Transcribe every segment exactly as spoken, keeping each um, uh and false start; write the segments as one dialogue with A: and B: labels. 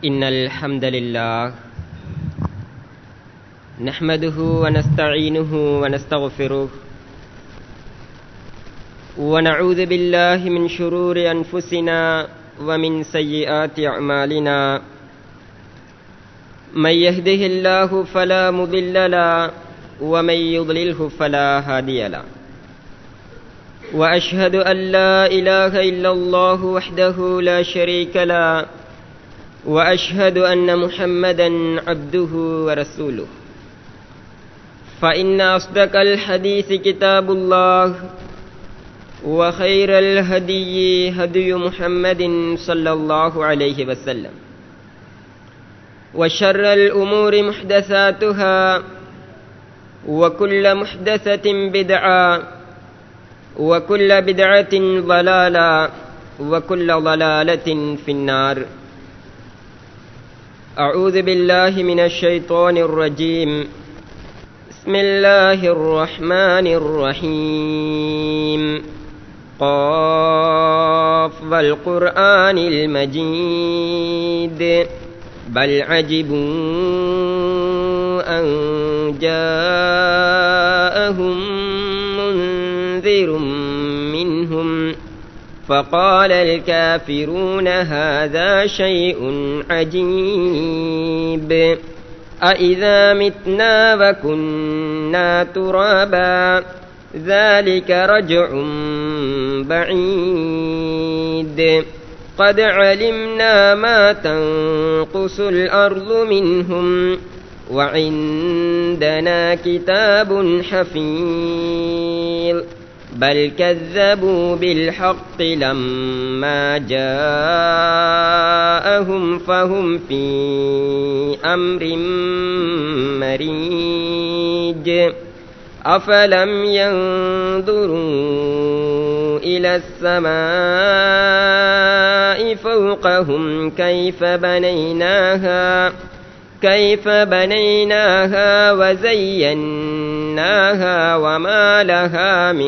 A: إن الحمد لله نحمده ونستعينه ونستغفره ونعوذ بالله من شرور أنفسنا ومن سيئات أعمالنا من يهده الله فلا مضل له ومن يضلله فلا هادي له وأشهد أن لا إله إلا الله وحده لا شريك له وأشهد أن محمدا عبده ورسوله فإن أصدق الحديث كتاب الله وخير الهدي هدي محمد صلى الله عليه وسلم وشر الأمور محدثاتها وكل محدثة بدعة وكل بدعة ضلالة وكل ضلالة في النار. أعوذ بالله من الشيطان الرجيم. بسم الله الرحمن الرحيم. قاف والقرآن المجيد بل عجبوا أن جاءهم منذر منهم فقال الكافرون هذا شيء عجيب أإذا متنا وكنا ترابا ذلك رجع بعيد قد علمنا ما تنقص الأرض منهم وعندنا كتاب حفيظ بل كذبوا بالحق لما جاءهم فهم في أمر مريج أفلم ينظروا إلى السماء فوقهم كيف بنيناها كيف بنيناها وزيناها وما لها من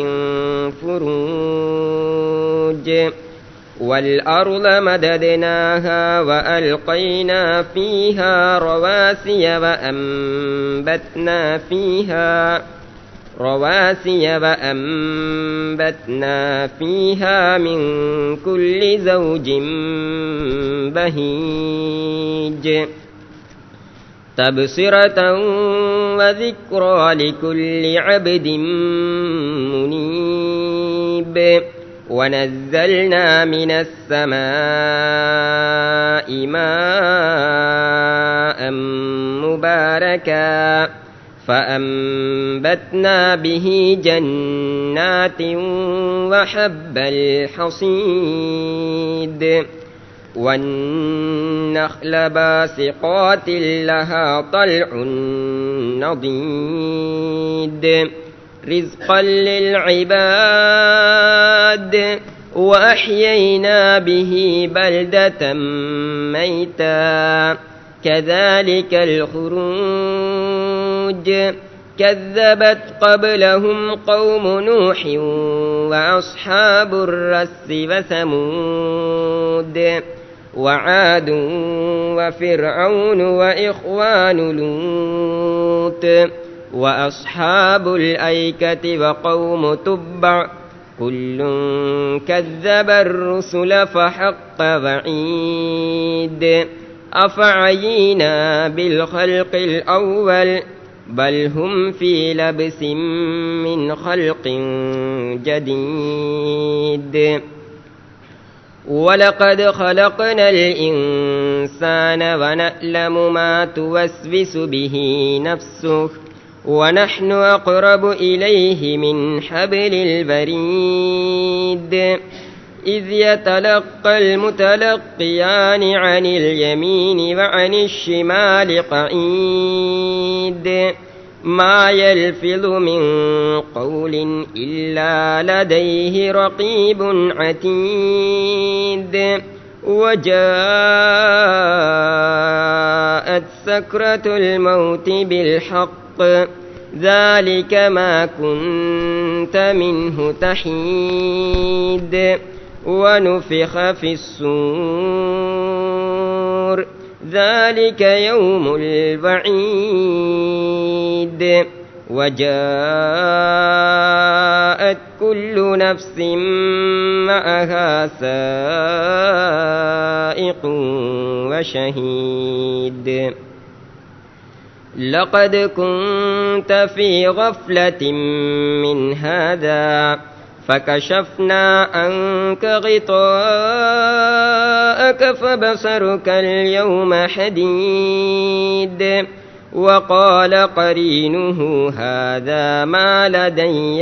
A: فروج والأرض مددناها وألقينا فيها رواسي وأنبتنا فيها رواسي وأنبتنا فيها من كل زوج بهيج تبصرة وذكرى لكل عبد منيب ونزلنا من السماء ماء مباركا فأنبتنا به جنات وحب الحصيد والنخل باسقات لها طلع نضيد رزقا للعباد وأحيينا به بلدة ميتا كذلك الخروج كذبت قبلهم قوم نوح وأصحاب الرس وثمود وعاد وفرعون وإخوان لوط وأصحاب الأيكة وقوم تبع كل كذب الرسل فحق وعيد أفعينا بالخلق الأول بل هم في لبس من خلق جديد ولقد خلقنا الإنسان ونعلم ما توسوس به نفسه ونحن أقرب إليه من حبل الوريد إذ يتلقى المتلقيان عن اليمين وعن الشمال قعيد ما يلفظ من قول إلا لديه رقيب عتيد وجاءت سكرة الموت بالحق ذلك ما كنت منه تحيد ونفخ في الصور ذلك يوم الوعيد وجاءت كل نفس معها سائق وشهيد لقد كنت في غفلة من هذا فكشفنا عنك غطاءك فبصرك اليوم حديد وقال قرينه هذا ما لدي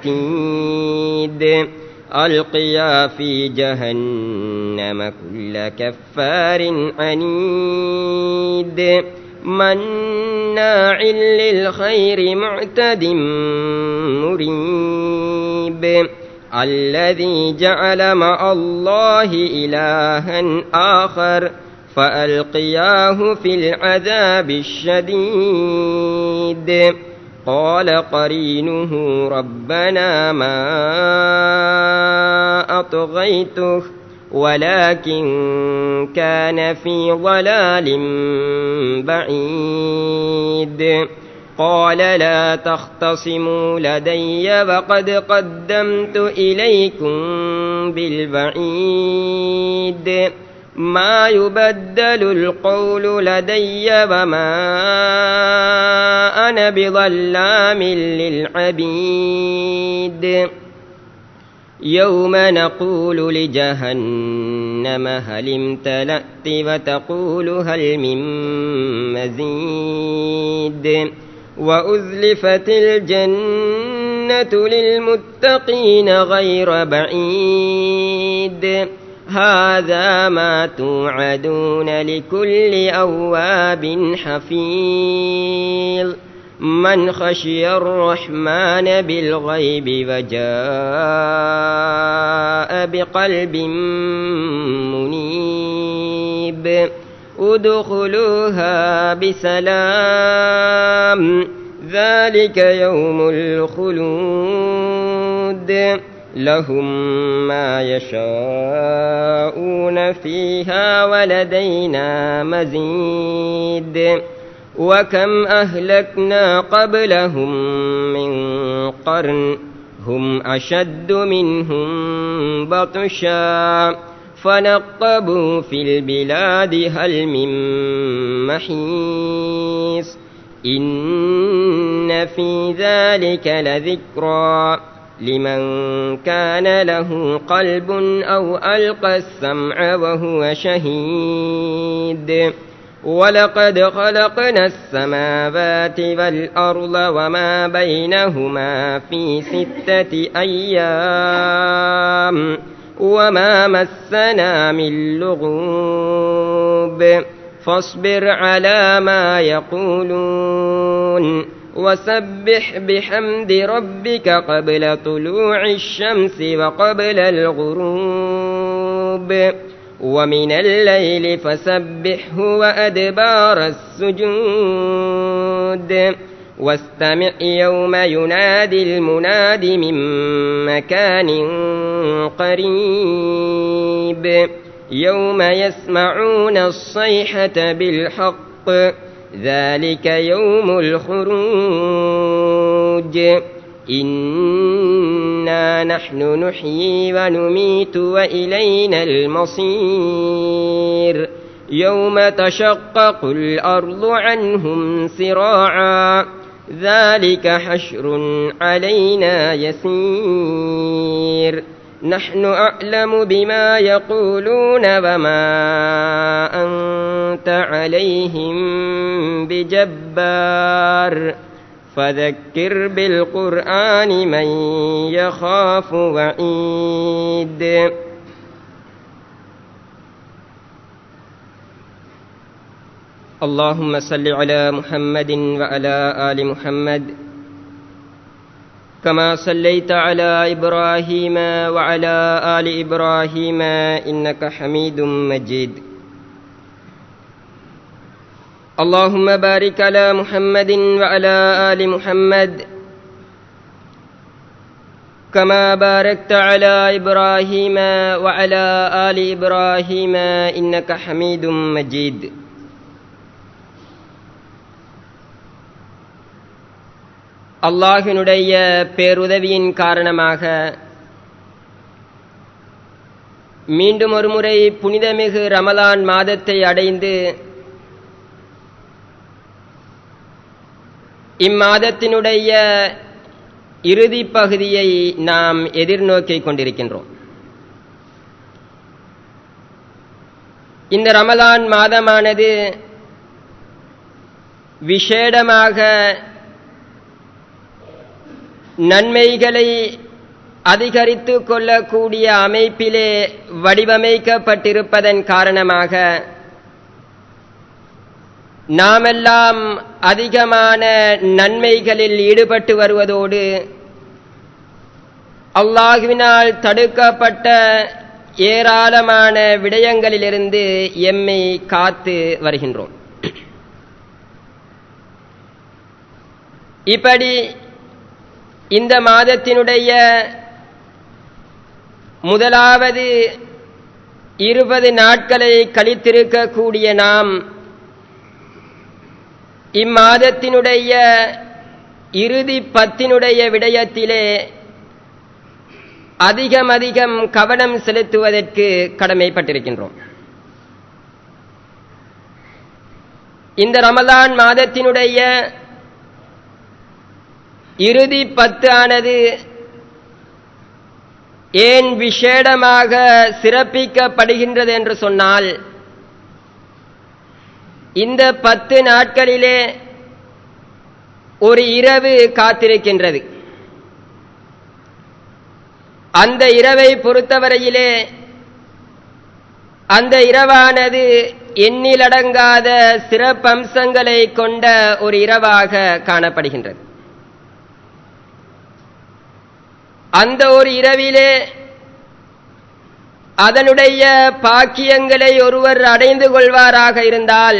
A: عتيد ألقيا في جهنم كل كفار عنيد مناع للخير معتد مريب الذي جعل مع الله إلها آخر فألقياه في العذاب الشديد قال قرينه ربنا ما أطغيته ولكن كان في ضلال بعيد قال لا تختصموا لدي وقد قدمت إليكم بالبعيد ما يبدل القول لدي وما أنا بظلام للعبيد يوم نقول لجهنم هل امتلأت وتقول هل من مزيد وأزلفت الجنة للمتقين غير بعيد هذا ما توعدون لكل أواب حفيظ من خشي الرحمن بالغيب وجاء بقلب منيب ادخلوها بسلام ذلك يوم الخلود لهم ما يشاءون فيها ولدينا مزيد وكم أهلكنا قبلهم من قرن هم أشد منهم بطشا فنقبوا في البلاد هل من محيص إن في ذلك لذكرى لمن كان له قلب أو ألقى السمع وهو شهيد ولقد خلقنا السماوات والأرض وما بينهما في ستة أيام وما مسنا من لغوب فاصبر على ما يقولون وسبح بحمد ربك قبل طلوع الشمس وقبل الغروب ومن الليل فسبحه وأدبار السجود واستمع يوم ينادي المناد من مكان قريب يوم يسمعون الصيحة بالحق ذلك يوم الخروج إنا نحن نحيي ونميت وإلينا المصير يوم تشقق الأرض عنهم سراعا ذلك حشر علينا يسير نحن أعلم بما يقولون وما أنت عليهم بجبار فذكر بالقرآن من يخاف وعيد اللهم صل على محمد وعلى آل محمد كما صليت على إبراهيم وعلى آل إبراهيم إنك حميد مجيد اللهم بارك على محمد وعلى آل محمد كما باركت على إبراهيم وعلى آل إبراهيم إنك حميد مجيد அல்லாஹ்வினுடைய பேருதவியின் காரணமாக மீண்டும் ஒரு முறை புனிதமிகு ரமலான் மாதத்தை அடைந்து இம்மாதத்தினுடைய இறுதிப் பகுதியை நாம் எதிர்நோக்கிக் கொண்டிருக்கின்றோம். இந்த ரமலான் மாதமானது விசேடமாக நன்மைகளை அதிகரித்து கொள்ளக்கூடிய அமைப்பிலே வடிவமைக்கப்பட்டிருப்பதன் காரணமாக நாமெல்லாம் அதிகமான நன்மைகளில் ஈடுபட்டு வருவதோடு அல்லாஹ்வினால் தடுக்கப்பட்ட ஏராளமான விடயங்களிலிருந்து எம்மை காத்து வருகின்றோம். இப்படி இந்த மாதத்தினுடைய முதலாவது இருபது நாட்களை கழித்திருக்கக்கூடிய நாம் இம்மாதத்தினுடைய இறுதி பத்தினுடைய விடயத்திலே அதிகம் அதிகம் கவனம் செலுத்துவதற்கு கடமைப்பட்டிருக்கின்றோம். இந்த ரமலான் மாதத்தினுடைய இறுதி பத்து ஆனது ஏன் விசேடமாக சிறப்பிக்கப்படுகின்றது என்று சொன்னால், இந்த பத்து நாட்களிலே ஒரு இரவு காத்திருக்கின்றது. அந்த இரவை பொறுத்தவரையிலே அந்த இரவானது எண்ணிலடங்காத சிறப்பம்சங்களை கொண்ட ஒரு இரவாக காணப்படுகின்றது. அந்த ஒரு இரவிலே அதனுடைய பாக்கியங்களை ஒருவர் அடைந்து கொள்வாராக இருந்தால்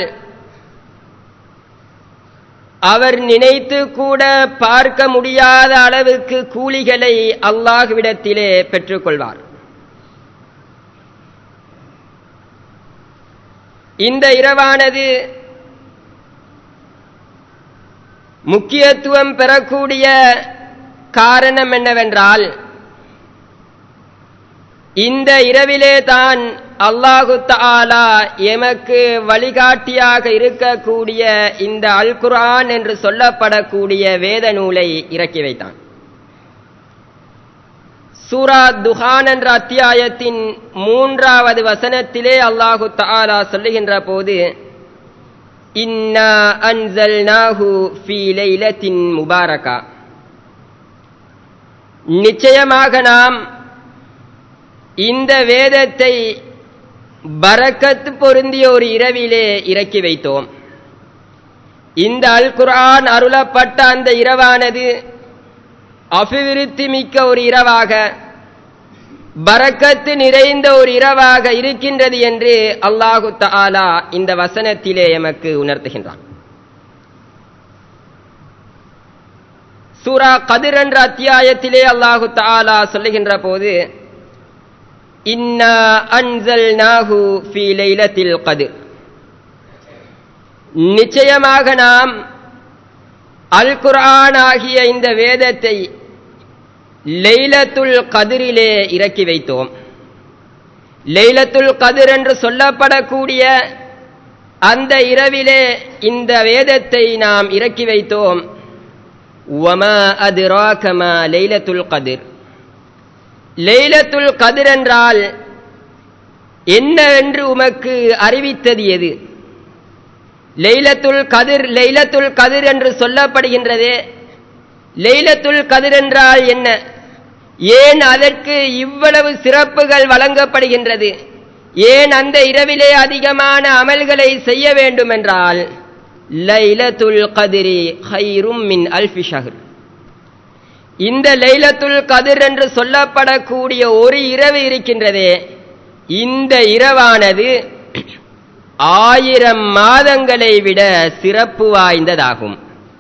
A: அவர் நினைத்து கூட பார்க்க முடியாத அளவுக்கு கூலிகளை அல்லாஹ்விடத்திலே பெற்றுக்கொள்வார். இந்த இரவானது முக்கியத்துவம் பெறக்கூடிய காரணம் என்னவென்றால், இந்த இரவிலே தான் அல்லாஹு தஆலா எமக்கு வழிகாட்டியாக இருக்கக்கூடிய இந்த அல் குர்ஆன் என்று சொல்லப்படக்கூடிய வேத நூலை இறக்கி வைத்தான். சூரா துஹான் என்ற அத்தியாயத்தின் மூன்றாவது வசனத்திலே அல்லாஹு தஆலா சொல்லுகின்ற போது, இன்னா அன்ஸல்நாஹு ஃபீ லைலத்தின் முபாரகா, நிச்சயமாக நாம் இந்த வேதத்தை பரக்கத் பொருந்திய ஒரு இரவிலே இறக்கி வைத்தோம். இந்த அல் குர்ஆன் அருளப்பட்ட அந்த இரவானது அபிவிருத்தி மிக்க ஒரு இரவாக, பரக்கத்து நிறைந்த ஒரு இரவாக இருக்கின்றது என்று அல்லாஹு தஆலா இந்த வசனத்திலே எமக்கு உணர்த்துகின்றான். சூரா கத்ர் என்ற அத்தியாயத்திலே அல்லாஹு தஆலா சொல்லுகின்ற போது, இன்னா அன்ஸல்நாஹு ஃபீ லைலத்தில் கத்ர், நிச்சயமாக நாம் அல் குர்ஆன் ஆகிய இந்த வேதத்தை லைலத்துல் கத்ரிலே இறக்கி வைத்தோம். லைலத்துல் கத்ர் என்று சொல்லப்படக்கூடிய அந்த இரவிலே இந்த வேதத்தை நாம் இறக்கி வைத்தோம். வமா அத்ராக மா லைலத்துல் கத்ர், லைலத்துல் கத்ர் என்றால் என்ன என்று உமக்கு அறிவித்தது எது? லைலத்துல் கத்ர் லைலத்துல் கத்ர் என்று சொல்லப்படுகின்றதே, லைலத்துல் கத்ர் என்றால் என்ன? ஏன் அதற்கு இவ்வளவு சிறப்புகள் வழங்கப்படுகின்றது? ஏன் அந்த இரவிலே அதிகமான அமல்களை செய்ய வேண்டும் என்றால், லைலத்துல் கத்ரி கைரும் மின் அல்ஃபி ஷஹர், இந்த லைலத்துல் கத்ர் என்று சொல்லப்படக்கூடிய ஒரு இரவு இருக்கின்றதே, இந்த இரவானது ஆயிரம் மாதங்களை விட சிறப்பு வாய்ந்ததாகும்.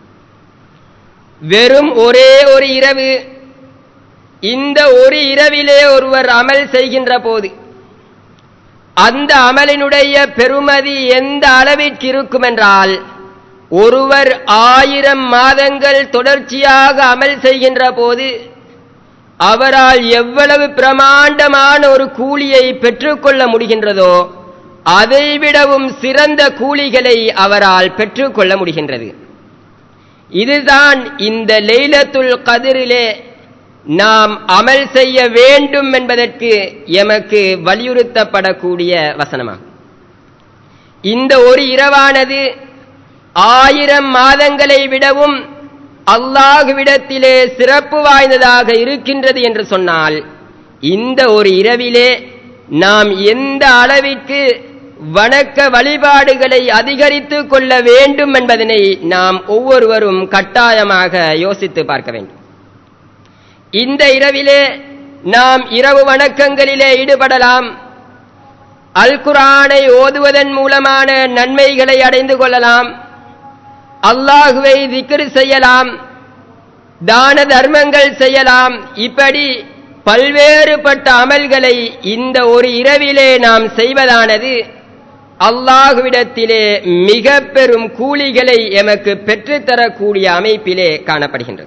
A: வெறும் ஒரே ஒரு இரவு, இந்த ஒரு இரவிலே ஒருவர் அமல் செய்கின்ற போது அந்த அமலினுடைய பெருமதி எந்த அளவிற்கு இருக்கும் என்றால், ஒருவர் ஆயிரம் மாதங்கள் தொடர்ச்சியாக அமல் செய்கின்ற போது அவரால் எவ்வளவு பிரமாண்டமான ஒரு கூலியை பெற்றுக்கொள்ள முடிகின்றதோ அதைவிடவும் சிறந்த கூலிகளை அவரால் பெற்றுக்கொள்ள முடிகின்றது. இதுதான் இந்த லைலத்துல் கத்ரிலே நாம் அமல் செய்ய வேண்டும் என்பதற்கு எமக்கு வலியுறுத்தப்படக்கூடிய வசனமாகும். இந்த ஒரு இரவானது ஆயிரம் மாதங்களை விடவும் அல்லாஹ்விடத்திலே சிறப்பு வாய்ந்ததாக இருக்கின்றது என்று சொன்னால், இந்த ஒரு இரவிலே நாம் எந்த அளவிற்கு வணக்க வழிபாடுகளை அதிகரித்துக் கொள்ள வேண்டும் என்பதனை நாம் ஒவ்வொருவரும் கட்டாயமாக யோசித்து பார்க்க வேண்டும். இந்த இரவிலே நாம் இரவு வணக்கங்களிலே ஈடுபடலாம். அல் குர்ஆனை ஓதுவதன் மூலமான நன்மைகளை அடைந்து கொள்ளலாம். அல்லாஹுவை திக்ர் செய்யலாம், தான தர்மங்கள் செய்யலாம். இப்படி பல்வேறுபட்ட அமல்களை இந்த ஒரு இரவிலே நாம் செய்வதானது அல்லாஹுவிடத்திலே மிக பெரும் கூலிகளை எமக்கு பெற்றுத்தரக்கூடிய அமைப்பிலே காணப்படுகின்றது.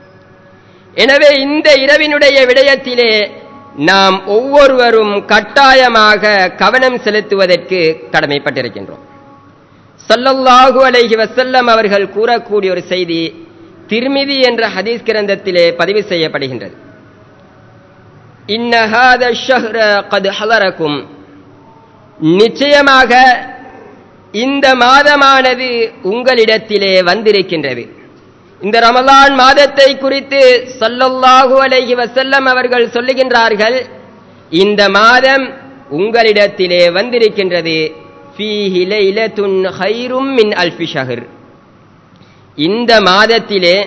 A: எனவே இந்த இரவினுடைய விடயத்திலே நாம் ஒவ்வொருவரும் கட்டாயமாக கவனம் செலுத்துவதற்கு கடமைப்பட்டிருக்கின்றோம். ஸல்லல்லாஹு அலைஹி வஸல்லம் அவர்கள் கூறக்கூடிய ஒரு செய்தி திர்மிதி என்ற ஹதீஸ் கிரந்தத்திலே பதிவு செய்யப்படுகின்றது. இன்ன ஹாதா ஷஹ்ர கத் ஹலரக்கும், நிச்சயமாக இந்த மாதமானது உங்களிடத்திலே வந்திருக்கின்றது. இந்த ரமலான் மாதத்தை குறித்து ஸல்லல்லாஹு அலைஹி வஸல்லம் அவர்கள் சொல்லுகின்றார்கள், இந்த மாதம் உங்களிடத்திலே வந்திருக்கின்றது. ஃபீஹி லைலத்துன் கைரும் மின் அல்ஃபி ஷஹர், இந்த மாதத்திலே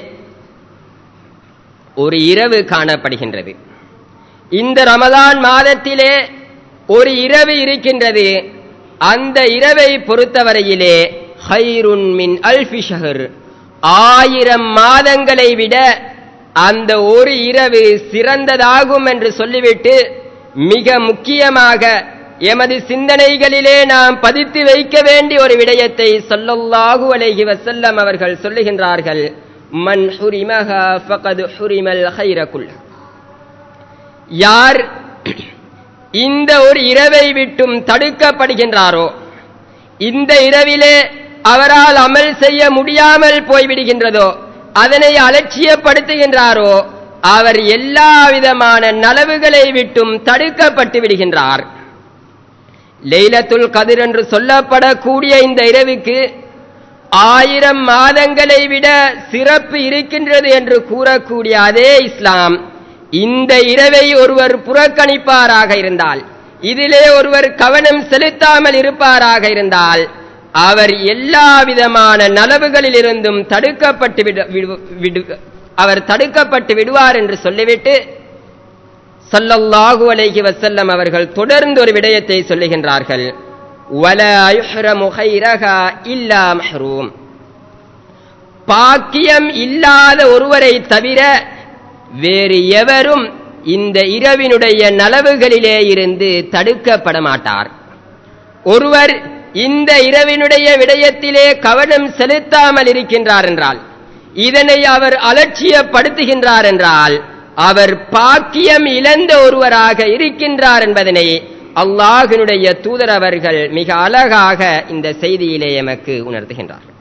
A: ஒரு இரவு காணப்படுகின்றது. இந்த ரமலான் மாதத்திலே ஒரு இரவு இருக்கின்றது. அந்த இரவை பொறுத்தவரையிலே கைருன் மின் அல்ஃபி ஷஹர், ஆயிரம் மாதங்களை விட அந்த ஒரு இரவு சிறந்ததாகும் என்று சொல்லிவிட்டு மிக முக்கியமாக எமது சிந்தனைகளிலே நாம் பதித்து வைக்க வேண்டிய ஒரு விடயத்தை ஸல்லல்லாஹு அலைஹி வஸல்லம் அவர்கள் சொல்லுகின்றார்கள். மன் ஹுரிமஹா ஃபகத் ஹுரிமல் கைர குல்ல, யார் இந்த ஒரு இரவை விட்டும் தடுக்கப்படுகின்றாரோ, இந்த இரவிலே அவரால் அமல் செய்ய முடியாமல் போய்விடுகின்றதோ, அதனை அலட்சியப்படுத்துகின்றாரோ, அவர் எல்லா விதமான நலவுகளை விட்டும் தடுக்கப்பட்டு விடுகின்றார். லைலத்துல் கத்ர் என்று சொல்லப்படக்கூடிய இந்த இரவுக்கு ஆயிரம் மாதங்களை விட சிறப்பு இருக்கின்றது என்று கூறக்கூடிய அதே இஸ்லாம், இந்த இரவை ஒருவர் புறக்கணிப்பாராக இருந்தால், இதிலே ஒருவர் கவனம் செலுத்தாமல் இருப்பாராக இருந்தால், அவர் எல்லா விதமான நலவுகளில் இருந்தும் தடுக்கப்பட்டு விடு அவர் தடுக்கப்பட்டு விடுவார் என்று சொல்லிவிட்டு ஸல்லல்லாஹு அலைஹி வஸல்லம் அவர்கள் தொடர்ந்து ஒரு விடயத்தை சொல்லுகின்றார்கள். வலா யுஹ்ரமு கைரஹா இல்லா மஹ்ரூம், பாக்கியம் இல்லாத ஒருவரை தவிர வேறு எவரும் இந்த இரவினுடைய நலவுகளிலே இருந்து தடுக்கப்பட மாட்டார். ஒருவர் இந்த இரவினுடைய விடயத்திலே கவனம் செலுத்தாமல் இருக்கின்றார் என்றால், இதனை அவர் அலட்சியப்படுத்துகின்றார் என்றால், அவர் பாக்கியம் இழந்த ஒருவராக இருக்கின்றார் என்பதனை அல்லாஹ்வினுடைய தூதர் அவர்கள் மிக அழகாக இந்த செய்தியிலே எமக்கு உணர்த்துகின்றார்கள்.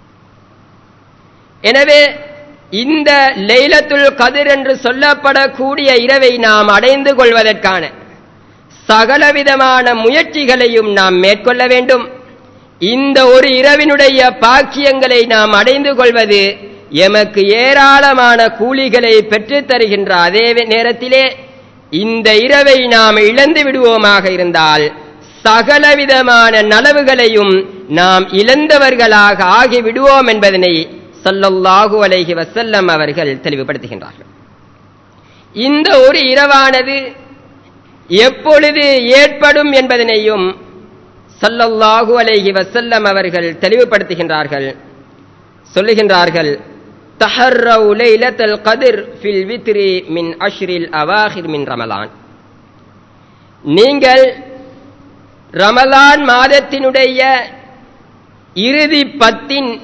A: எனவே இந்த லைலத்துல் கத்ர் என்று சொல்லப்படக்கூடிய இரவை நாம் அடைந்து கொள்வதற்கான சகலவிதமான முயற்சிகளையும் நாம் மேற்கொள்ள வேண்டும். இந்த ஒரு இரவினுடைய பாக்கியங்களை நாம் அடைந்து கொள்வது எமக்கு ஏராளமான கூலிகளை பெற்றுத் தருகின்ற அதே நேரத்திலே இந்த இரவை நாம் இழந்து விடுவோமாக இருந்தால் சகலவிதமான நலவுகளையும் நாம் இழந்தவர்களாக ஆகிவிடுவோம் என்பதனை ஸல்லல்லாஹு அலைஹி வஸல்லம் அவர்கள் தெளிவுபடுத்துகின்றார்கள். இந்த ஒரு இரவானது எப்பொழுது ஏற்படும் என்பதனையும் ஸல்லல்லாஹு அலைஹி வஸல்லம் அவர்கள் தெளிவுபடுத்துகின்றார்கள். சொல்லுகின்றார்கள், தஹர்ரவு லைலத்துல் கத்ர் ஃபில் வித்ரி மின் அஷ்ரில் அவாஹிர் மின் ரமலான், நீங்கள் ரமலான் மாதத்தினுடைய இறுதி பத்தின்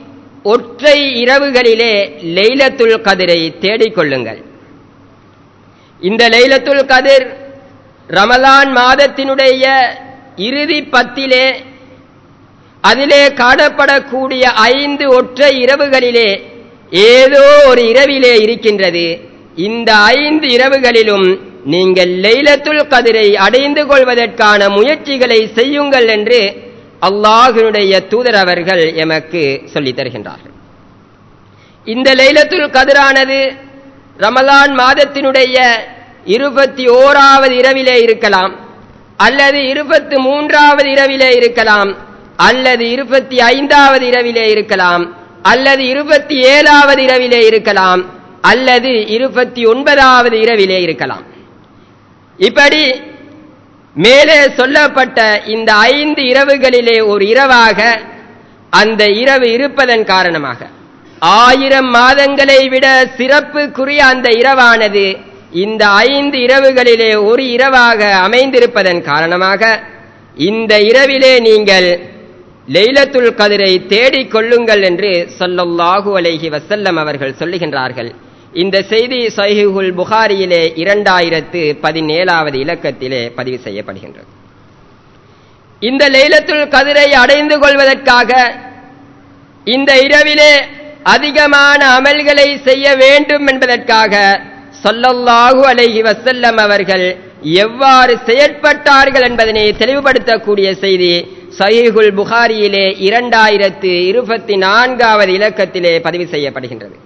A: ஒற்றை இரவுகளிலே லைலத்துல் கதிரை தேடிக்கொள்ளுங்கள். இந்த லைலத்துல் கதிர் ரமலான் மாதத்தினுடைய இறுதி பத்திலே அதிலே காணப்படக்கூடிய ஐந்து ஒற்றை இரவுகளிலே ஏதோ ஒரு இரவிலே இருக்கின்றது. இந்த ஐந்து இரவுகளிலும் நீங்கள் லைலத்துல் கதிரை அடைந்து கொள்வதற்கான முயற்சிகளை செய்யுங்கள் என்று அல்லாஹ்வினுடைய தூதர் அவர்கள் எமக்கு சொல்லித் தருகின்றார்கள். இந்த லைலத்துல் கதிரானது ரமலான் மாதத்தினுடைய இருபத்தி ஓராவது இரவிலே இருக்கலாம், அல்லது இருபத்தி மூன்றாவது இரவிலே இருக்கலாம், அல்லது இருபத்தி ஐந்தாவது இரவிலே இருக்கலாம், அல்லது இருபத்தி ஏழாவது இரவிலே இருக்கலாம், அல்லது இருபத்தி ஒன்பதாவது இரவிலே இருக்கலாம். இப்படி மேலே சொல்லப்பட்ட இந்த ஐந்து இரவுகளிலே ஒரு இரவாக அந்த இரவு இருப்பதன் காரணமாக ஆயிரம் மாதங்களை விட சிறப்புக்குரிய அந்த இரவானது இந்த ஐந்து இரவுகளிலே ஒரு இரவாக அமைந்திருப்பதன் காரணமாக இந்த இரவிலே நீங்கள் லைலத்துல் கதிரை தேடிக்கொள்ளுங்கள் என்று ஸல்லல்லாஹு அலைஹி வஸல்லம் அவர்கள் சொல்லுகின்றார்கள். இந்த செய்தி ஸஹீஹுல் புகாரியிலே இரண்டாயிரத்து பதினேழாவது இலக்கத்திலே பதிவு செய்யப்படுகின்றது. இந்த லைலத்துல் கதிரை அடைந்து கொள்வதற்காக இந்த இரவிலே அதிகமான அமல்களை செய்ய வேண்டும் என்பதற்காக ஸல்லல்லாஹு அலைஹி வஸல்லம் அவர்கள் எவ்வாறு செயற்பட்டார்கள் என்பதனை தெளிவுபடுத்தக்கூடிய செய்தி ஸஹீஹுல் புகாரியிலே இரண்டாயிரத்து இருபத்தி நான்காவது இலக்கத்திலே பதிவு செய்யப்படுகின்றது.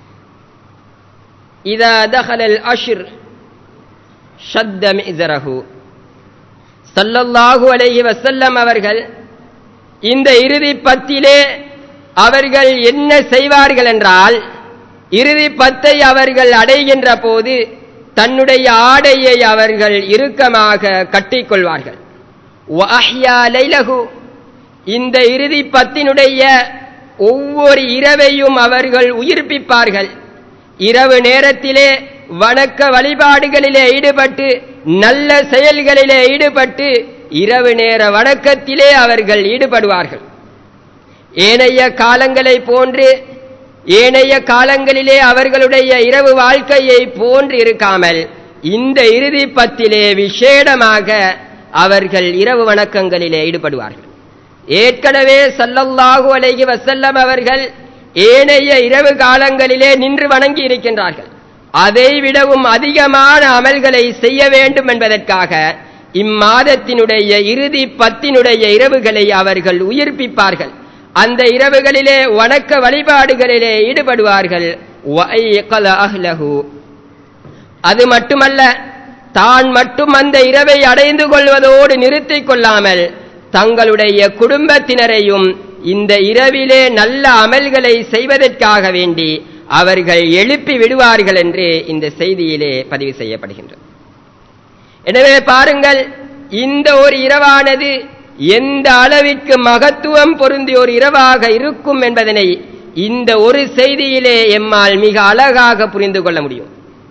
A: இதா தஹலல் அஷ்ர் ஷத்த மிஸரஹு. ஸல்லல்லாஹு அலைஹி வஸல்லம் அவர்கள் இந்த இறுதி பத்திலே அவர்கள் என்ன செய்வார்கள் என்றால், இறுதி பத்தை அவர்கள் அடைகின்ற போது தன்னுடைய ஆடையை அவர்கள் இறுக்கமாக கட்டிக்கொள்வார்கள். வஅஹ்யா லைலஹு. இந்த இறுதி பத்தினுடைய ஒவ்வொரு இரவையும் அவர்கள் உயிர்ப்பிப்பார்கள். இரவு நேரத்திலே வணக்க வழிபாடுகளிலே ஈடுபட்டு நல்ல செயல்களிலே ஈடுபட்டு இரவு நேர வணக்கத்திலே அவர்கள் ஈடுபடுவார்கள். ஏனைய காலங்களை போன்று ஏனைய காலங்களிலே அவர்களுடைய இரவு வாழ்க்கையை போன்று இருக்காமல் இந்த இறுதி பத்திலே விசேடமாக அவர்கள் இரவு வணக்கங்களிலே ஈடுபடுவார்கள். ஏற்கனவே ஸல்லல்லாஹு அலைஹி வஸல்லம் அவர்கள் ஏனைய இரவு காலங்களிலே நின்று வணங்கி இருக்கின்றார்கள். அதை விடவும் அதிகமான அமல்களை செய்ய வேண்டும் என்பதற்காக இம்மாதத்தினுடைய இறுதி பத்தினுடைய இரவுகளை அவர்கள் உயிர்ப்பிப்பார்கள். அந்த இரவுகளிலே வணக்க வழிபாடுகளிலே ஈடுபடுவார்கள். வஅய்கல அஹ்லஹு. அது மட்டுமல்ல, தான் மட்டும் அந்த இரவை அடைந்து கொள்வதோடு நிறுத்திக் கொள்ளாமல் தங்களுடைய குடும்பத்தினரையும் இந்த இரவிலே நல்ல அமல்களை செய்வதற்காக வேண்டி அவர்கள் எழுப்பி விடுவார்கள் என்று இந்த செய்தியிலே பதிவு செய்யப்படுகின்றது. எனவே பாருங்கள், இந்த ஒரு இரவானது எந்த அளவிற்கு மகத்துவம் பொருந்திய ஒரு இரவாக இருக்கும் என்பதனை இந்த ஒரு செய்தியிலே எம்மால் மிக அழகாக புரிந்து கொள்ள முடியும்.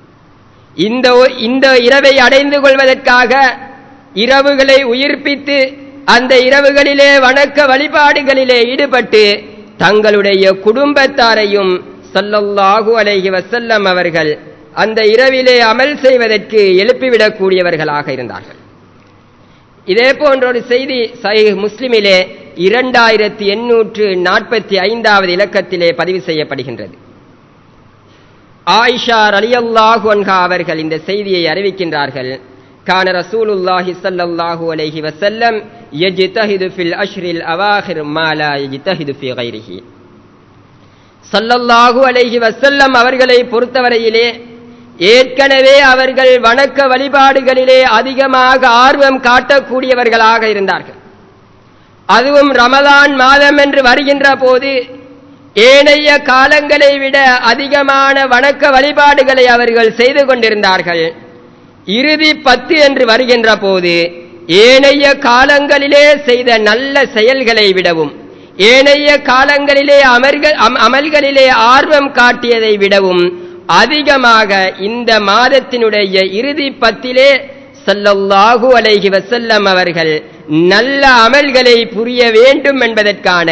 A: இந்த இந்த இரவை அடைந்து கொள்வதற்காக இரவுகளை உயிர்ப்பித்து அந்த இரவுகளிலே வணக்க வழிபாடுகளிலே ஈடுபட்டு தங்களுடைய குடும்பத்தாரையும் ஸல்லல்லாஹு அலைஹி வஸல்லம் அவர்கள் அந்த இரவிலே அமல் செய்வதற்கு எழுப்பிவிடக்கூடியவர்களாக இருந்தார்கள். இதே போன்ற ஒரு செய்தி சஹீஹ் முஸ்லிமிலே இரண்டாயிரத்தி எண்ணூற்று நாற்பத்தி ஐந்தாவது இலக்கத்திலே பதிவு செய்யப்படுகின்றது. ஆயிஷா ரலியல்லாஹு அன்ஹா அவர்கள் இந்த செய்தியை அறிவிக்கின்றார்கள். கான ரசூலுல்லாஹி ஸல்லல்லாஹு அலைஹி வஸல்லம் யஜ்தஹிது ஃபில் அஷ்ரில் அவாஹிர் மா லா யஜ்தஹிது ஃபீ கைரிஹி. ஸல்லல்லாஹு அலைஹி வஸல்லம் அவர்களை பொறுத்தவரையிலே ஏற்கனவே அவர்கள் வணக்க வழிபாடுகளிலே அதிகமாக ஆர்வம் காட்டக்கூடியவர்களாக இருந்தார்கள். அதுவும் ரமலான் மாதம் என்று வருகின்ற போது ஏனைய காலங்களை விட அதிகமான வணக்க வழிபாடுகளை அவர்கள் செய்து கொண்டிருந்தார்கள். இறுதி பத்து என்று வருகின்ற போது ஏனைய காலங்களிலே செய்த நல்ல செயல்களை விடவும் ஏனைய காலங்களிலே அமல்கள் அமல்களிலே ஆர்வம் காட்டியதை விடவும் அதிகமாக இந்த மாதத்தினுடைய இறுதி பத்திலே ஸல்லல்லாஹு அலைஹி வஸல்லம் அவர்கள் நல்ல அமல்களை புரிய வேண்டும் என்பதற்கான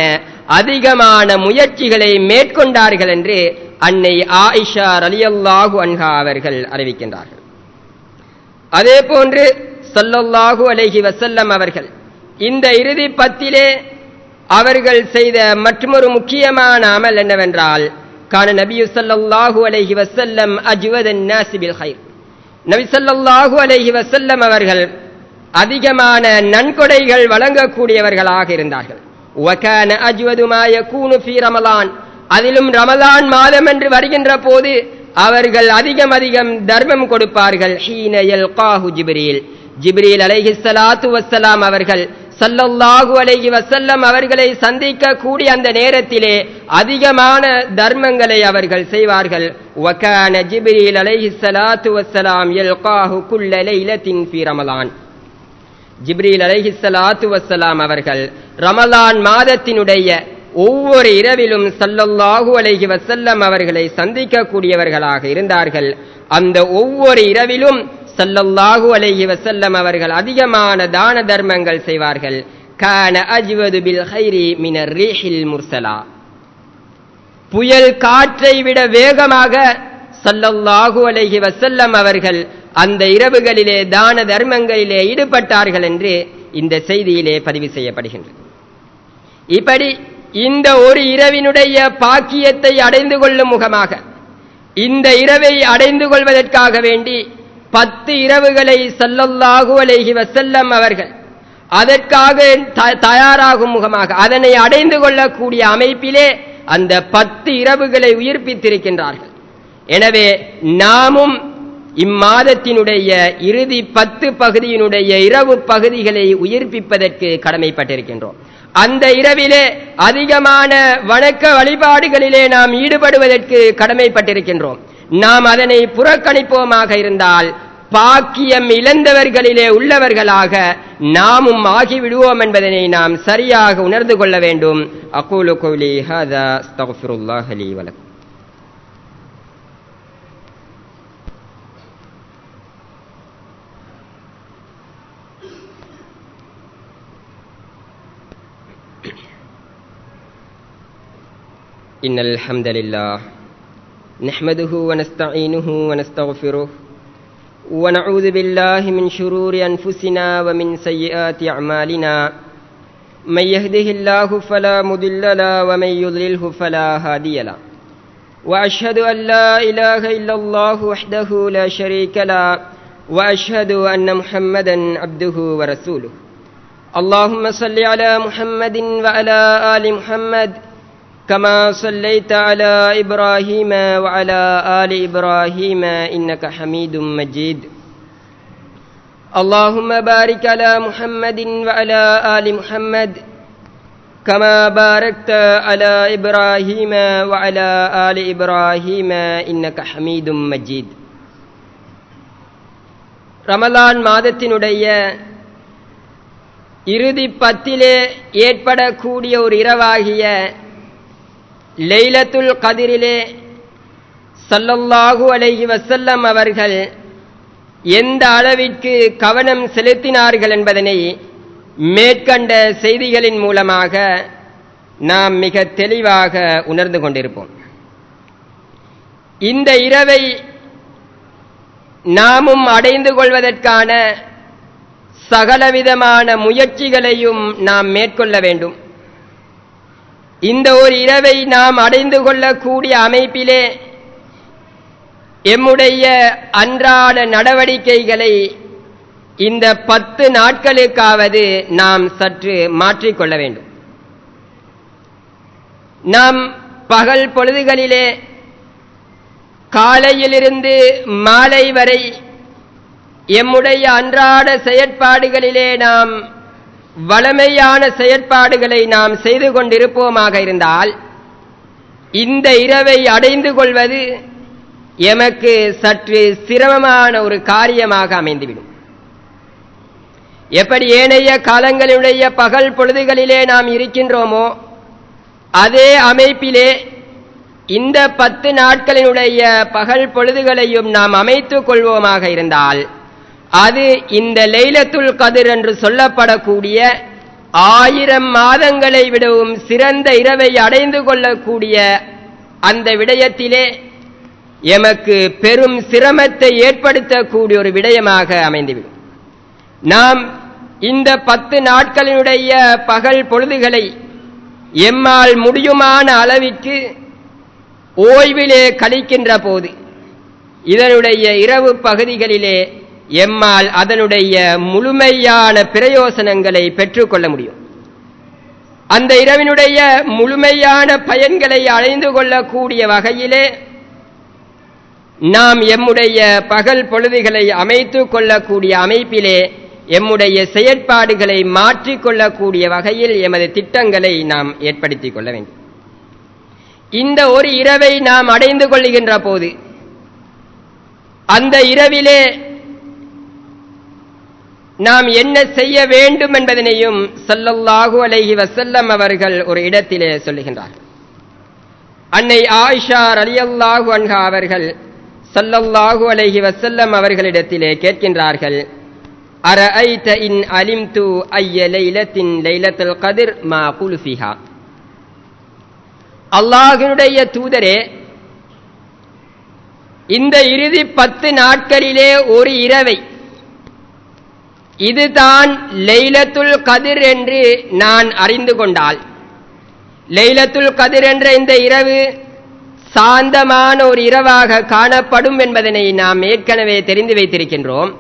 A: அதிகமான முயற்சிகளை மேற்கொண்டார்கள் என்று அன்னை ஆயிஷா ரலியல்லாஹு அன்ஹா அவர்கள் அறிவிக்கின்றார்கள். அதே போன்று ஸல்லல்லாஹு அலைஹி வஸல்லம் அவர்கள் இந்த இறுதி பத்திலே அவர்கள் செய்த மற்றொரு முக்கியமான அமல் என்னவென்றால், கான நபியு ஸல்லல்லாஹு அலைஹி வஸல்லம் அஜ்வதன் நாஸி பில் கைர். நபி ஸல்லல்லாஹு அலைஹி வஸல்லம் அவர்கள் அதிகமான நன்கொடைகள் வழங்கக்கூடியவர்களாக இருந்தார்கள். வகான அஜ்வது மா யகூனு ஃபீ ரமலான், அதிலும் ரமலான் மாதம் என்று வருகின்ற போது அவர்கள் அதிகம் அதிகம் தர்மம் கொடுப்பார்கள். ஹீன யல்காஹு ஜிப்ரீல், ஜிப்ரீல் அலைஹிஸ்ஸலாத்து வஸ்ஸலாம் அவர்கள் ஸல்லல்லாஹு அலைஹி வஸல்லம் அவர்களை சந்திக்க கூடிய அந்த நேரத்திலே அதிகமான தர்மங்களை அவர்கள் செய்வார்கள். வகான ஜிப்ரீல் அலைஹிஸ்ஸலாத்து வஸ்ஸலாம் யல்காஹு குல்ல லைலத்தின் ஃபீ ரமலான், ஜிப்ரீல் அலைஹிஸ்ஸலாத்து வஸ்ஸலாம் அவர்கள் ரமலான் மாதத்தினுடைய ஒவ்வொரு இரவிலும் ஸல்லல்லாஹு அலைஹி வஸல்லம் அவர்களை சந்திக்க கூடியவர்களாக இருந்தார்கள். அந்த ஒவ்வொரு இரவிலும் ஸல்லல்லாஹு அலைஹி வஸல்லம் அவர்கள் அதிகமான தான தர்மங்கள் செய்வார்கள். கான அஜ்வது பில் கைரி மினர் ரீஹில் முர்சலா, புயல் காற்றை விட வேகமாக ஸல்லல்லாஹு அலைஹி வஸல்லம் அவர்கள் அந்த இரவுகளிலே தான தர்மங்களிலே ஈடுபட்டார்கள் என்று இந்த செய்தியிலே பதிவு செய்யப்படுகின்றது. இப்படி இந்த ஒரு இரவினுடைய பாக்கியத்தை அடைந்து கொள்ளும் முகமாக இந்த இரவை அடைந்து கொள்வதற்காக வேண்டி பத்து இரவுகளை ஸல்லல்லாஹு அலைஹி வஸல்லம் அவர்கள் அதற்காக தயாராகும் முகமாக அதனை அடைந்து கொள்ளக்கூடிய அமைப்பிலே அந்த பத்து இரவுகளை உயிர்ப்பித்திருக்கின்றார்கள். எனவே நாமும் இம்மாதத்தினுடைய இறுதி பத்து பகுதியினுடைய இரவு பகுதிகளை உயிர்ப்பிப்பதற்கு கடமைப்பட்டிருக்கின்றோம். அந்த இரவிலே அதிகமான வணக்க வழிபாடுகளிலே நாம் ஈடுபடுவதற்கு கடமைப்பட்டிருக்கின்றோம். நாம் அதனை புறக்கணிப்போமாக இருந்தால் பாக்கியம் இழந்தவர்களிலே உள்ளவர்களாக நாமும் ஆகிவிடுவோம் என்பதனை நாம் சரியாக உணர்ந்து கொள்ள வேண்டும். அகூலு கௌலி ஹாதா அஸ்தக்ஃபிருல்லாஹ் லீ வ லக்கும். إن الحمد لله نحمده ونستعينه ونستغفره ونعوذ بالله من شرور أنفسنا ومن سيئات أعمالنا من يهده الله فلا مضل له ومن يضلله فلا هادي له وأشهد أن لا إله إلا الله وحده لا شريك له وأشهد أن محمدا عبده ورسوله. اللهم صل على محمد وعلى آل محمد كما صليت على إبراهيم وعلى آل إبراهيم إنك حميد مجيد. اللهم بارك على محمد وعلى آل محمد كما باركت على إبراهيم وعلى آل إبراهيم إنك حميد مجيد. ரமலான் மாதத்தினுடைய இறுதி பத்திலே ஏற்படக்கூடிய ஒரு இரவாகிய லைலத்துல் கதிரிலே ஸல்லல்லாஹு அலைஹி வஸல்லம் அவர்கள் எந்த அளவிற்கு கவனம் செலுத்தினார்கள் என்பதனை மேற்கண்ட செய்திகளின் மூலமாக நாம் மிக தெளிவாக உணர்ந்து கொண்டிருப்போம். இந்த இரவை நாமும் அடைந்து கொள்வதற்கான சகலவிதமான முயற்சிகளையும் நாம் மேற்கொள்ள வேண்டும். இந்த ஒரு இரவை நாம் அடைந்து கொள்ளக்கூடிய அமைப்பிலே எம்முடைய அன்றாட நடவடிக்கைகளை இந்த பத்து நாட்களுக்காவது நாம் சற்று மாற்றிக்கொள்ள வேண்டும். நாம் பகல் பொழுதுகளிலே காலையிலிருந்து மாலை வரை எம்முடைய அன்றாட செயற்பாடுகளிலே நாம் வளமையான செயற்பாடுகளை நாம் செய்து கொண்டிருப்போமாக இருந்தால் இந்த இரவை அடைந்து கொள்வது எமக்கு சற்று சிரமமான ஒரு காரியமாக அமைந்துவிடும். எப்படி ஏனைய காலங்களுடைய பகல் பொழுதுகளிலே நாம் இருக்கின்றோமோ அதே அமைப்பிலே இந்த பத்து நாட்களினுடைய பகல் பொழுதுகளையும் நாம் அமைத்துக் கொள்வோமாக இருந்தால் அது இந்த லைலத்துல் கதிர் என்று சொல்லப்படக்கூடிய ஆயிரம் மாதங்களை விடவும் சிறந்த இரவை அடைந்து கொள்ளக்கூடிய அந்த விடயத்திலே எமக்கு பெரும் சிரமத்தை ஏற்படுத்தக்கூடிய ஒரு விடயமாக அமைந்துவிடும். நாம் இந்த பத்து நாட்களினுடைய பகல் பொழுதுகளை எம்மால் முடியுமான அளவிற்கு ஓய்விலே கழிக்கின்ற போது இதனுடைய இரவு பகுதிகளிலே எம்மால் அதனுடைய முழுமையான பிரயோசனங்களை பெற்றுக்கொள்ள முடியும். அந்த இரவினுடைய முழுமையான பயன்களை அடைந்து கொள்ளக்கூடிய வகையிலே நாம் எம்முடைய பகல் பொழுதுகளை அமைத்துக் கொள்ளக்கூடிய அமைப்பிலே எம்முடைய செயற்பாடுகளை மாற்றிக்கொள்ளக்கூடிய வகையில் எமது திட்டங்களை நாம் ஏற்படுத்திக் கொள்ள வேண்டும். இந்த ஒரு இரவை நாம் அடைந்து கொள்கின்ற போது அந்த இரவிலே நாம் என்ன செய்ய வேண்டும் என்பதனையும் ஸல்லல்லாஹு அலைஹி வஸல்லம் அவர்கள் ஒரு இடத்திலே சொல்லுகின்றார்கள். அன்னை ஆயிஷா ரலியல்லாஹு அன்ஹா அவர்கள் ஸல்லல்லாஹு அலைஹி வஸல்லம் அவர்களிடத்திலே கேட்கின்றார்கள், அரஐத இன் அலிம்து ஐய லைலத்தின் லைலத்துல் கத்ர் மா குல் ஃபீஹா. அல்லாஹ்வுடைய தூதரே, இந்த இறுதி பத்து நாட்களிலே ஒரு இரவை இதுதான் லைலத்துல் கத்ர் என்று நான் அறிந்து கொண்டால், லைலத்துல் கத்ர் என்ற இந்த இரவு சாந்தமான ஒரு இரவாக காணப்படும் என்பதனை நாம் ஏற்கனவே தெரிந்து வைத்திருக்கின்றோம்.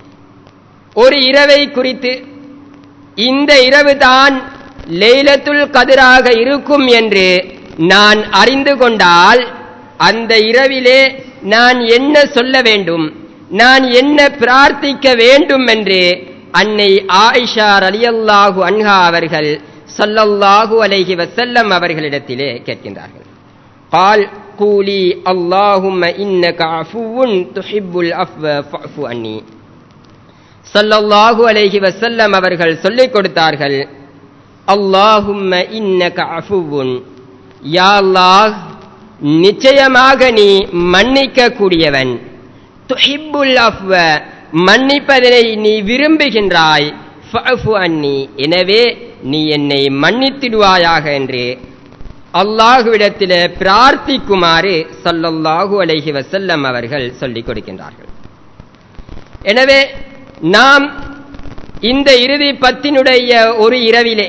A: ஒரு இரவை குறித்து இந்த இரவு தான் லைலத்துல் கத்ராக இருக்கும் என்று நான் அறிந்து கொண்டால், அந்த இரவிலே நான் என்ன சொல்ல வேண்டும், நான் என்ன பிரார்த்திக்க வேண்டும் என்று அன்னை ஆயிஷா ரலியல்லாஹு அன்ஹா அவர்கள் ஸல்லல்லாஹு அலைஹி வஸல்லம் அவர்களிடத்திலே கேட்கின்றார்கள். கால் கூலி அல்லாஹும்ம இன்னக அஃபுவுன் துஹிப்புல் அஃவ ஃபஅஃபு அன்னி. ஸல்லல்லாஹு அலைஹி வஸல்லம் அவர்கள் சொல்லிக் கொடுத்தார்கள், அல்லாஹும்ம இன்னக அஃபுவுன், யா அல்லாஹ், நிச்சயமாக நீ மன்னிக்க கூடியவன், துஹிப்புல் அஃவ, மன்னிப்பதனை நீ விரும்புகின்றாய், ஃபஅஃபு அன்னி, எனவே நீ என்னை மன்னித்திடுவாயாக என்று அல்லாஹ்விடத்திலே பிரார்த்திக்குமாறு ஸல்லல்லாஹு அலைஹி வஸல்லம் அவர்கள் சொல்லிக் கொடுக்கின்றார்கள். எனவே நாம் இந்த இறுதி பத்தினுடைய ஒரு இரவிலே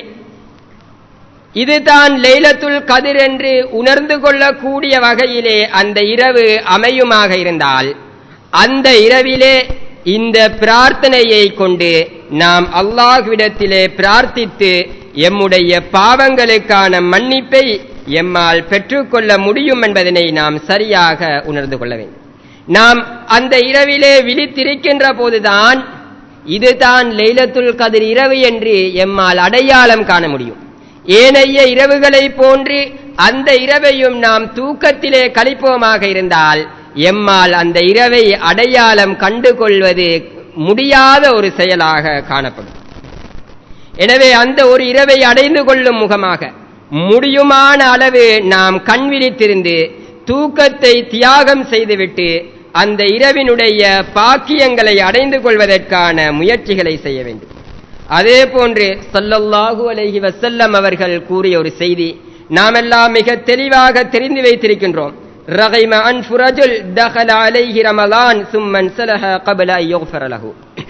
A: இதுதான் லைலத்துல் கத்ர் என்று உணர்ந்து கொள்ளக்கூடிய வகையிலே அந்த இரவு அமையுமாக இருந்தால், அந்த இரவிலே இந்த பிரார்த்தனையை கொண்டு நாம் அல்லாஹ்விடத்திலே பிரார்த்தித்து எம்முடைய பாவங்களுக்கான மன்னிப்பை எம்மால் பெற்றுக்கொள்ள முடியும் என்பதனை நாம் சரியாக உணர்ந்து கொள்ள வேண்டும். நாம் அந்த இரவிலே விழித்திருக்கின்ற போதுதான் இதுதான் லைலத்துல் கத்ர் இரவு என்று எம்மால் அடையாளம் காண முடியும். ஏனைய இரவுகளை போன்று அந்த இரவையும் நாம் தூக்கத்திலே கழிப்போமாக இருந்தால் எம்மால் அந்த இரவை அடையாளம் கண்டுகொள்வது முடியாத ஒரு செயலாக காணப்படும். எனவே அந்த ஒரு இரவை அடைந்து கொள்ளும் முகமாக முடியுமான அளவு நாம் கண் விழித்திருந்து தூக்கத்தை தியாகம் செய்துவிட்டு அந்த இரவினுடைய பாக்கியங்களை அடைந்து கொள்வதற்கான முயற்சிகளை செய்ய வேண்டும். அதே போன்று ஸல்லல்லாஹு அலைஹி வஸல்லம் அவர்கள் கூறிய ஒரு செய்தி நாமெல்லாம் மிக தெளிவாக தெரிந்து வைத்திருக்கின்றோம். ரகைம அன்ஃபு ரஜுல் தகல அலைஹி ரமலான் சும்மன் ஸலஹ கப்ல அன் யுக்ஃபர லஹு.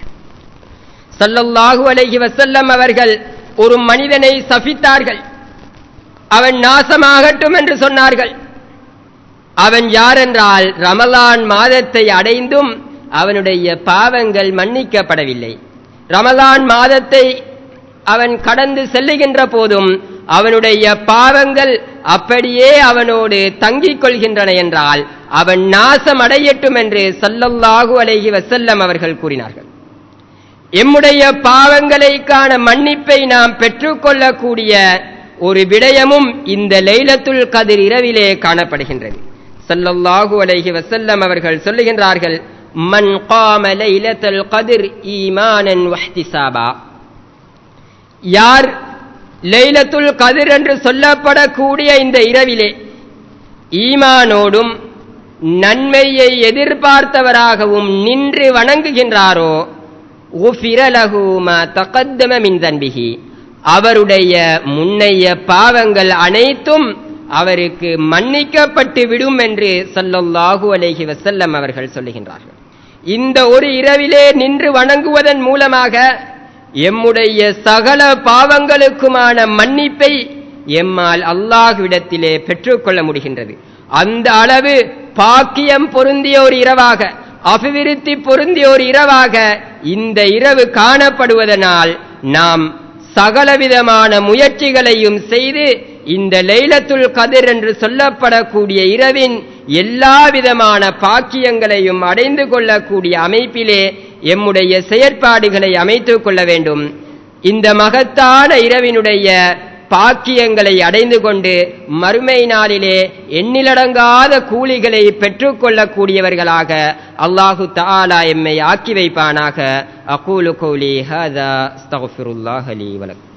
A: ஸல்லல்லாஹு அலைஹி வஸல்லம் அவர்கள் ஒரு மனிதனை சபித்தார்கள். அவன் நாசமாகட்டும் என்று சொன்னார்கள். அவன் யாரென்றால் ரமலான் மாதத்தை அடைந்தும் அவனுடைய பாவங்கள் மன்னிக்கப்படவில்லை. ரமலான் மாதத்தை அவன் கடந்து செல்லுகின்ற போதும் அவனுடைய பாவங்கள் அப்படியே அவனோடு தங்கிக் கொள்கின்றன என்றால் அவன் நாசம் அடையட்டும் என்று ஸல்லல்லாஹு அலைஹி வஸல்லம் அவர்கள் கூறினார்கள். எம்முடைய பாவங்களுக்கான மன்னிப்பை நாம் பெற்றுக்கொள்ளக்கூடிய ஒரு விடயமும் இந்த லைலத்துல் கத்ர் இரவிலே காணப்படுகின்றது. ஸல்லல்லாஹு அலைஹி வஸல்லம் அவர்கள் சொல்லுகின்றார்கள், மன் காம லைலத்துல் கத்ர் ஈமானன் வஹ்திசாபா. யார் லைலத்துல் கத்ர் என்று சொல்லப்படக்கூடிய இந்த இரவிலே ஈமானோடும் நன்மையை எதிர்பார்த்தவராகவும் நின்று வணங்குகின்றாரோ, குஃபிர லஹு மா தகத்தம மின் தன்பிஹி, அவருடைய முன்னைய பாவங்கள் அனைத்தும் அவருக்கு மன்னிக்கப்பட்டு விடும் என்று ஸல்லல்லாஹு அலைஹி வஸல்லம் அவர்கள் சொல்லுகின்றார்கள். இந்த ஒரு இரவிலே நின்று வணங்குவதன் மூலமாக எம்முடைய சகல பாவங்களுக்குமான மன்னிப்பை எம்மால் அல்லாஹ்விடத்திலே பெற்றுக்கொள்ள முடிகின்றது. அந்த அளவு பாக்கியம் பொருந்திய ஒரு இரவாக, அபிவிருத்தி பொருந்திய ஒரு இரவாக இந்த இரவு காணப்படுவதனால் நாம் சகலவிதமான முயற்சிகளையும் செய்து இந்த லைலத்துல் கத்ர் என்று சொல்லப்படக்கூடிய இரவின் எல்லா விதமான பாக்கியங்களையும் அடைந்து கொள்ளக்கூடிய அமைப்பிலே எம்முடைய செயற்பாடுகளை அமைத்துக் கொள்ள வேண்டும். இந்த மகத்தான இரவினுடைய பாக்கியங்களை அடைந்து கொண்டு மறுமை நாளிலே எண்ணிலடங்காத கூலிகளை பெற்றுக்கொள்ளக்கூடியவர்களாக அல்லாஹு தஆலா எம்மை ஆக்கி வைப்பானாக. அகூலு கௌலி ஹாதா அஸ்தக்ஃபிருல்லாஹ் லீ வலக்கும்.